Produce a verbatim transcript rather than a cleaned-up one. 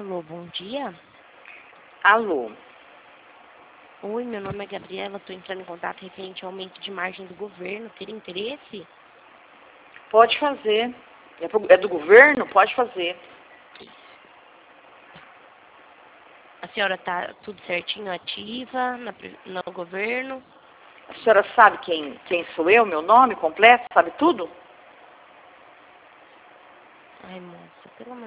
Alô, bom dia. Alô. Oi, meu nome é Gabriela, estou entrando em contato referente ao aumento de margem do governo. Teria interesse? Pode fazer. É, pro, é do governo? Pode fazer. A senhora está tudo certinho, ativa na, no governo? A senhora sabe quem, quem sou eu, meu nome completo? Sabe tudo? Ai, moça, pelo amor